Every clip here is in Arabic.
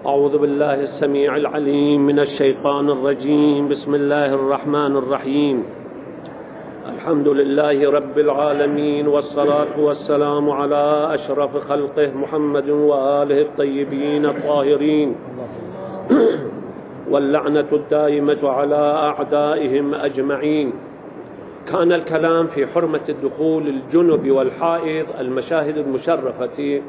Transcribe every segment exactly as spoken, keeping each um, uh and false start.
أعوذ بالله السميع العليم من الشيطان الرجيم. بسم الله الرحمن الرحيم. الحمد لله رب العالمين، والصلاة والسلام على أشرف خلقه محمد وآله الطيبين الطاهرين، واللعنة الدائمة على أعدائهم أجمعين. كان الكلام في حرمة الدخول الجنب والحائض، المشاهد المشرفة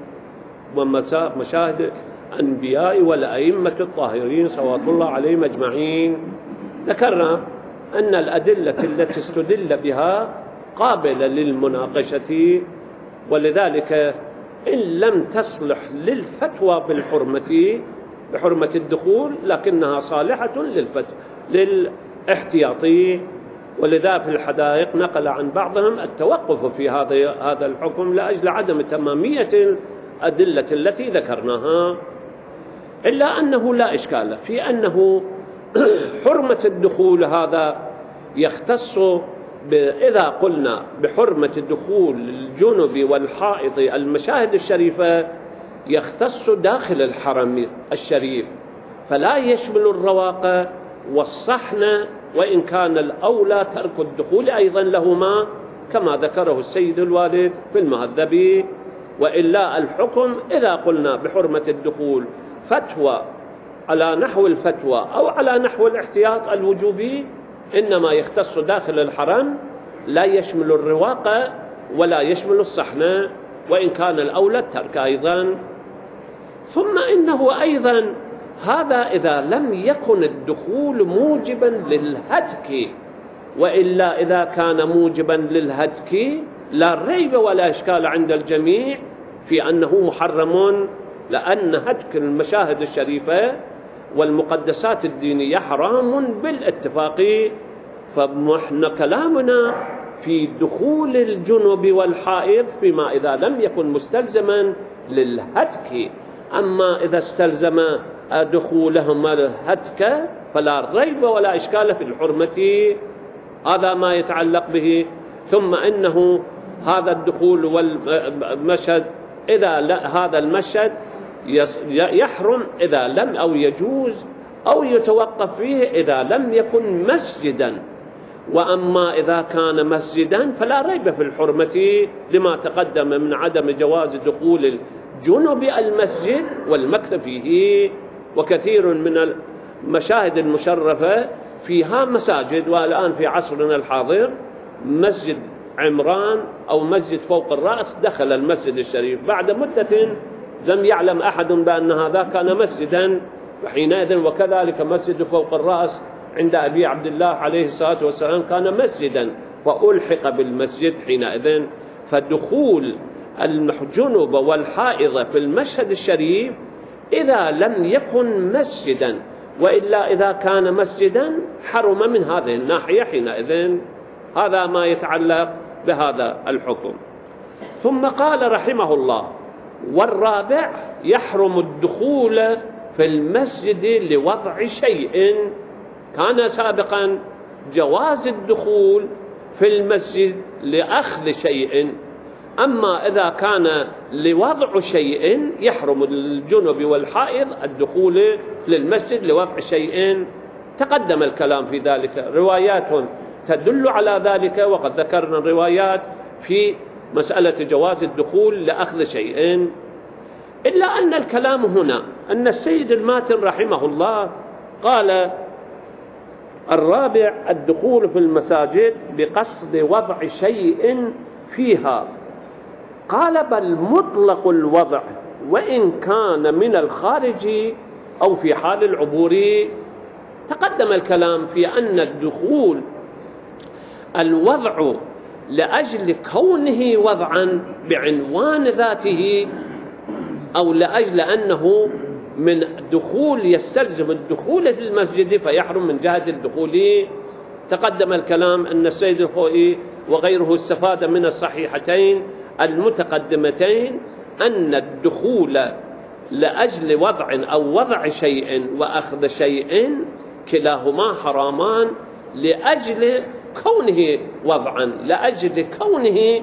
ومشاهد الأنبياء والأئمة الطاهرين صلوات الله عليهم أجمعين. ذكرنا أن الأدلة التي استدل بها قابلة للمناقشة، ولذلك إن لم تصلح للفتوى بالحرمة بحرمة الدخول لكنها صالحة للفتوى للاحتياطي. ولذا في الحدائق نقل عن بعضهم التوقف في هذا هذا الحكم لأجل عدم تمامية الأدلة التي ذكرناها، إلا أنه لا إشكال في أنه حرمة الدخول هذا يختص إذا قلنا بحرمة الدخول الجنب والحائض المشاهد الشريفة يختص داخل الحرم الشريف، فلا يشمل الرواق والصحن، وإن كان الأولى ترك الدخول أيضا لهما كما ذكره السيد الوالد في المهذب. وإلا الحكم إذا قلنا بحرمة الدخول فتوى على نحو الفتوى أو على نحو الاحتياط الوجوبي إنما يختص داخل الحرم، لا يشمل الرواق ولا يشمل الصحن، وإن كان الأولى الترك أيضا. ثم إنه أيضا هذا إذا لم يكن الدخول موجبا للهتك، وإلا إذا كان موجبا للهتك لا ريب ولا إشكال عند الجميع في أنه محرم، لأن هتك المشاهد الشريفة والمقدسات الدينية حرام بالاتفاق. فنحن كلامنا في دخول الجنب والحائض فيما إذا لم يكن مستلزما للهتك، أما إذا استلزم دخولهما الهتك فلا ريب ولا إشكال في الحرمة. هذا ما يتعلق به. ثم إنه هذا الدخول والمشهد إذا هذا المشهد يحرم إذا لم أو يجوز أو يتوقف فيه إذا لم يكن مسجدا، وأما إذا كان مسجدا فلا ريب في الحرمة لما تقدم من عدم جواز دخول الجنب المسجد والمكث فيه. وكثير من المشاهد المشرفة فيها مساجد، والآن في عصرنا الحاضر مسجد عمران أو مسجد فوق الرأس دخل المسجد الشريف بعد مدة لم يعلم أحد بأن هذا كان مسجدا، وحينئذ وكذلك مسجد فوق الرأس عند أبي عبد الله عليه الصلاة والسلام كان مسجدا فألحق بالمسجد حينئذ. فدخول الجنب والحائض في المشهد الشريف إذا لم يكن مسجدا، وإلا إذا كان مسجدا حرم من هذه الناحية حينئذ. هذا ما يتعلق بهذا الحكم. ثم قال رحمه الله: والرابع يحرم الدخول في المسجد لوضع شيء. كان سابقا جواز الدخول في المسجد لأخذ شيء، أما إذا كان لوضع شيء يحرم الجنب والحائض الدخول للمسجد لوضع شيء. تقدم الكلام في ذلك، روايات تدل على ذلك، وقد ذكرنا الروايات في مسألة جواز الدخول لأخذ شيء. إلا أن الكلام هنا أن السيد الماتن رحمه الله قال: الرابع الدخول في المساجد بقصد وضع شيء فيها. قال: بل مطلق الوضع وإن كان من الخارج أو في حال العبور. تقدم الكلام في أن الدخول الوضع لأجل كونه وضعا بعنوان ذاته، أو لأجل أنه من دخول يستلزم الدخول في المسجد فيحرم من جهة الدخول. تقدم الكلام أن السيد الخوئي وغيره استفاد من الصحيحتين المتقدمتين أن الدخول لأجل وضع أو وضع شيء وأخذ شيء كلاهما حرامان لأجل كونه وضعا، لأجل كونه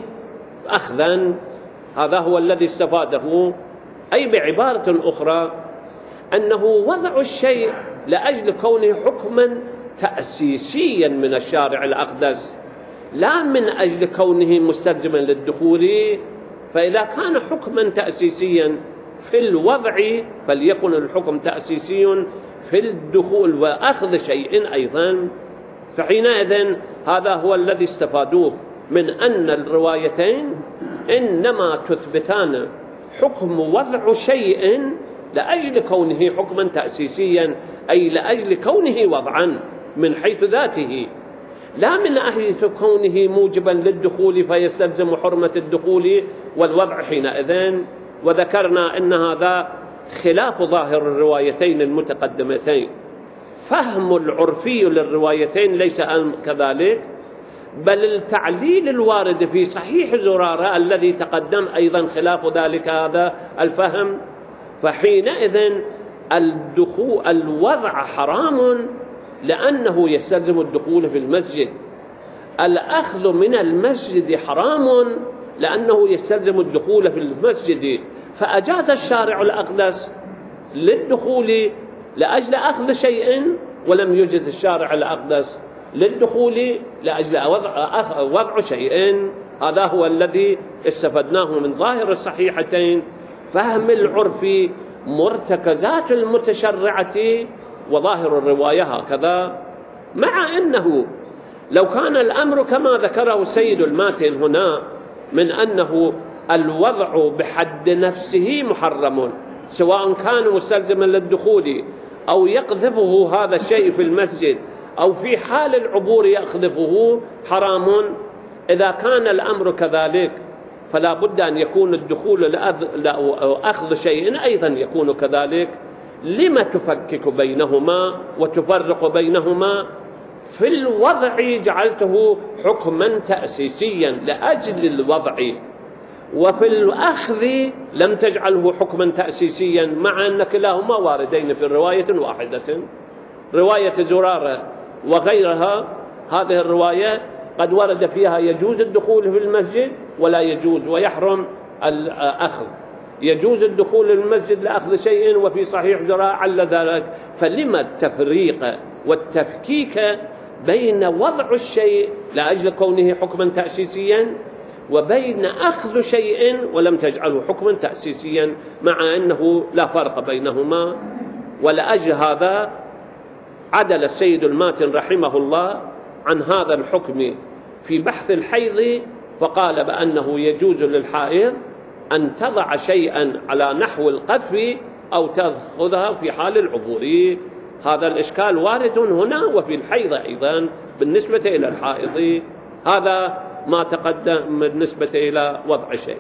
أخذا. هذا هو الذي استفاده. أي بعبارة أخرى أنه وضع الشيء لأجل كونه حكما تأسيسيا من الشارع الأقدس لا من أجل كونه مستلزما للدخول. فإذا كان حكما تأسيسيا في الوضع فليكن الحكم تأسيسي في الدخول وأخذ شيء أيضا. فحينئذ هذا هو الذي استفادوه من أن الروايتين إنما تثبتان حكم وضع شيء لأجل كونه حكما تأسيسيا، أي لأجل كونه وضعا من حيث ذاته، لا من حيث كونه موجبا للدخول فيستلزم حرمة الدخول والوضع حينئذ. وذكرنا أن هذا خلاف ظاهر الروايتين المتقدمتين. فهم العرفي للروايتين ليس كذلك، بل التعليل الوارد في صحيح زرارة الذي تقدم أيضا خلاف ذلك هذا الفهم. فحينئذ الدخول الوضع حرام لأنه يستلزم الدخول في المسجد، الأخذ من المسجد حرام لأنه يستلزم الدخول في المسجد. فأجاز الشارع الأقدس للدخول لأجل أخذ شيء، ولم يجز الشارع الأقدس للدخول لأجل وضع, وضع شيء. هذا هو الذي استفدناه من ظاهر الصحيحتين، فهم العرف مرتكزات المتشرعة وظاهر الرواية هكذا. مع أنه لو كان الأمر كما ذكره السيد الماتن هنا من أنه الوضع بحد نفسه محرم، سواء كان مستلزما للدخول أو يقذفه هذا الشيء في المسجد أو في حال العبور يقذفه حرام. إذا كان الأمر كذلك فلا بد أن يكون الدخول لأخذ شيء أيضا يكون كذلك. لما تفكك بينهما وتفرق بينهما؟ في الوضع جعلته حكما تأسيسيا لأجل الوضع، وفي الأخذ لم تجعله حكما تأسيسيا، مع أن كلاهما واردين في رواية واحدة. رواية زرارة وغيرها هذه الرواية قد ورد فيها يجوز الدخول في المسجد ولا يجوز ويحرم الأخذ، يجوز الدخول للمسجد لأخذ شيء، وفي صحيح زرارة على ذلك. فلما التفريق والتفكيك بين وضع الشيء لأجل كونه حكما تأسيسيا وبين أخذ شيء ولم تجعله حكما تأسيسيا، مع أنه لا فرق بينهما؟ ولأجل هذا عدل السيد الماتن رحمه الله عن هذا الحكم في بحث الحيض، فقال بأنه يجوز للحائض أن تضع شيئا على نحو القذف أو تأخذها في حال العبور. هذا الإشكال وارد هنا وفي الحيض أيضا بالنسبة إلى الحائض. هذا ما تقدم بالنسبة إلى وضع شيء.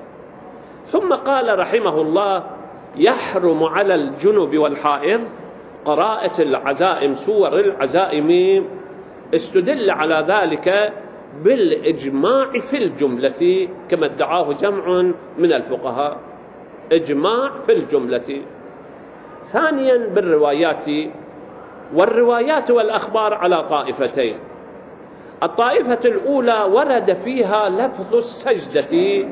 ثم قال رحمه الله: يحرم على الجنب والحائض قراءة العزائم، سور العزائم. استدل على ذلك بالإجماع في الجملة كما ادعاه جمع من الفقهاء، إجماع في الجملة. ثانيا بالروايات، والروايات والأخبار على طائفتين. الطائفة الأولى ورد فيها لفظ السجدة،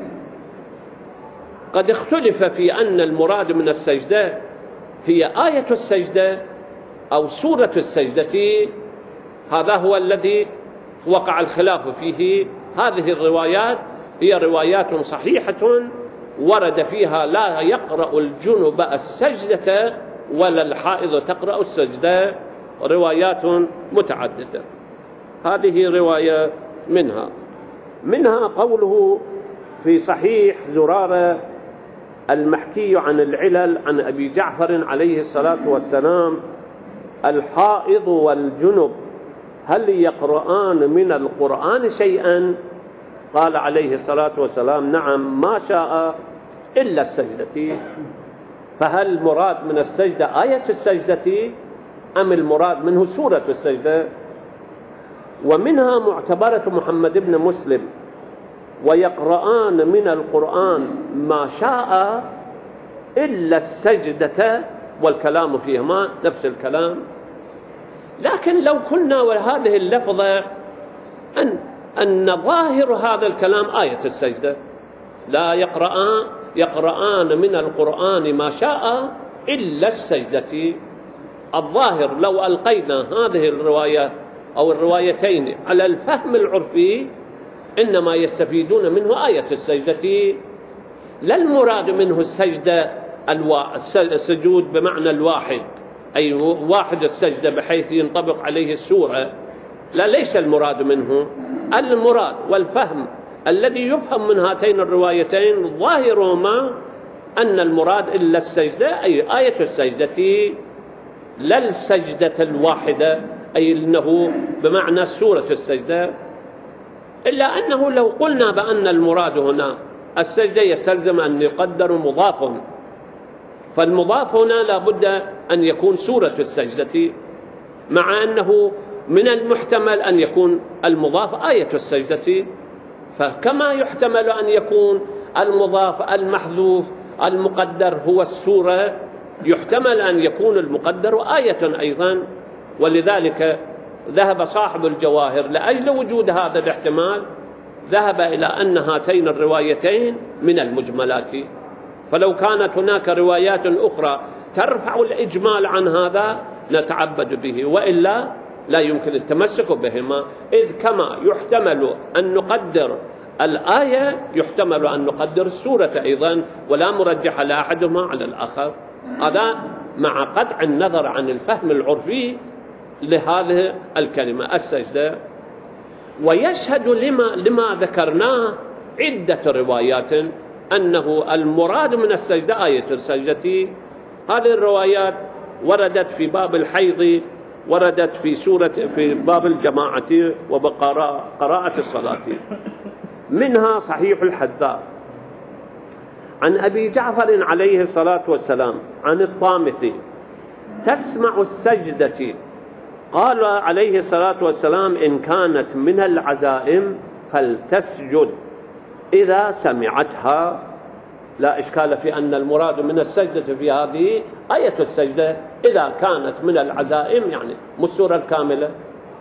قد اختلف في أن المراد من السجدة هي آية السجدة أو سورة السجدة. هذا هو الذي وقع الخلاف فيه. هذه الروايات هي روايات صحيحة ورد فيها لا يقرأ الجنب السجدة ولا الحائض تقرأ السجدة، روايات متعددة. هذه رواية منها منها قوله في صحيح زرارة المحكي عن العلل عن أبي جعفر عليه الصلاة والسلام: الحائض والجنب هل يقرآن من القرآن شيئا؟ قال عليه الصلاة والسلام: نعم ما شاء إلا السجدة. فهل المراد من السجدة آية السجدة أم المراد منه سورة السجدة؟ ومنها معتبرة محمد بن مسلم: ويقرآن من القرآن ما شاء إلا السجدة، والكلام فيهما نفس الكلام. لكن لو قلنا وهذه اللفظة أن أن ظاهر هذا الكلام آية السجدة، لا يقرآن يقرآن من القرآن ما شاء إلا السجدة. الظاهر لو ألقينا هذه الرواية أو الروايتين على الفهم العرفي إنما يستفيدون منه آية السجدة، لا المراد منه السجدة الوا... السجود بمعنى الواحد، أي واحد السجدة بحيث ينطبق عليه السورة، لا، ليس المراد منه. المراد والفهم الذي يفهم من هاتين الروايتين ظاهرهما أن المراد إلا السجدة، أي آية السجدة، لا السجدة الواحدة، أي أنه بمعنى سورة السجدة. إلا أنه لو قلنا بأن المراد هنا السجدة يستلزم أن يقدر مضاف، فالمضاف هنا لا بد أن يكون سورة السجدة، مع أنه من المحتمل أن يكون المضاف آية السجدة. فكما يحتمل أن يكون المضاف المحذوف المقدر هو السورة، يحتمل أن يكون المقدر آية أيضا. ولذلك ذهب صاحب الجواهر لأجل وجود هذا الاحتمال، ذهب إلى أن هاتين الروايتين من المجملات. فلو كانت هناك روايات أخرى ترفع الإجمال عن هذا نتعبد به، وإلا لا يمكن التمسك بهما، إذ كما يحتمل أن نقدر الآية يحتمل أن نقدر السورة أيضا، ولا مرجح لأحدهما على الآخر. هذا مع قطع النظر عن الفهم العرفي لهذه الكلمة السجدة. ويشهد لما, لما ذكرناه عدة روايات أنه المراد من السجدة آية السجدة. هذه الروايات وردت في باب الحيض، وردت في سورة في باب الجماعة وقراءة الصلاة. منها صحيح الحذاء عن أبي جعفر عليه الصلاة والسلام عن الطامثي: تسمع السجدة، قال عليه الصلاة والسلام: إن كانت من العزائم فلتسجد إذا سمعتها. لا إشكال في أن المراد من السجدة في هذه آية السجدة إذا كانت من العزائم، يعني السورة الكاملة.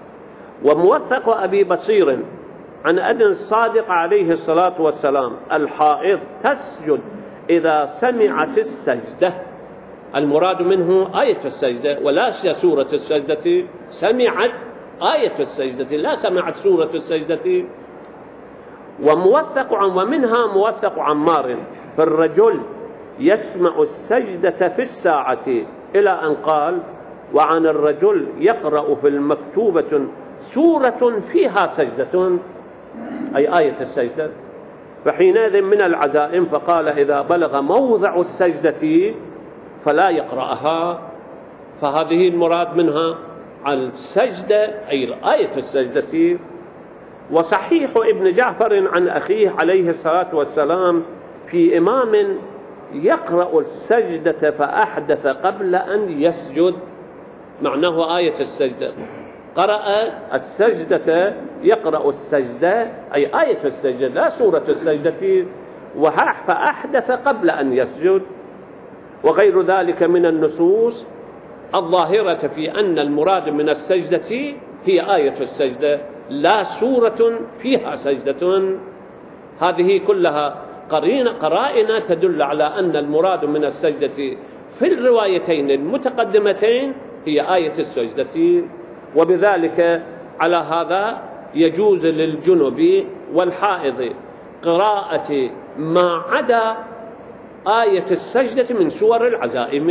وموثق أبي بصير عن أبي الصادق عليه الصلاة والسلام: الحائض تسجد إذا سمعت السجدة. المراد منه آية السجدة ولا سورة السجدة، سمعت آية السجدة لا سمعت سورة السجدة. وموثق عن ومنها موثق عمار: في الرجل يسمع السجدة في الساعة، إلى أن قال: وعن الرجل يقرأ في المكتوبة سورة فيها سجدة، أي آية السجدة، فحينئذ من العزائم. فقال: إذا بلغ موضع السجدة فلا يقرأها. فهذه المراد منها السجدة أي آية السجدة. وصحيح ابن جعفر عن أخيه عليه الصلاة والسلام في إمام يقرأ السجدة فأحدث قبل أن يسجد، معناه آية السجدة، قرأ السجدة يقرأ السجدة أي آية السجدة لا سورة السجدة، فأحدث قبل أن يسجد. وغير ذلك من النصوص الظاهرة في أن المراد من السجدة هي آية السجدة لا سورة فيها سجدة. هذه كلها قرينة قرائن تدل على أن المراد من السجدة في الروايتين المتقدمتين هي آية السجدة. وبذلك على هذا يجوز للجنب والحائض قراءة ما عدا آية السجدة من سور العزائم.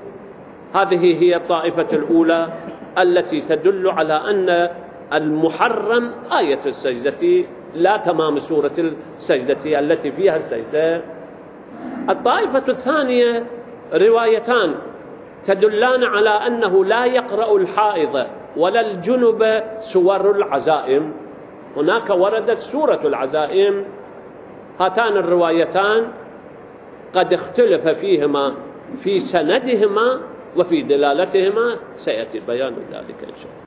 هذه هي الطائفة الأولى التي تدل على أن المحرم آية السجدة لا تمام سورة السجدة التي فيها السجدة. الطائفة الثانية روايتان تدلان على أنه لا يقرأ الحائض ولا الجنب سور العزائم. هناك وردت سورة العزائم، هاتان الروايتان قد اختلف فيهما في سندهما وفي دلالتهما، سيأتي بيان ذلك إن شاء الله.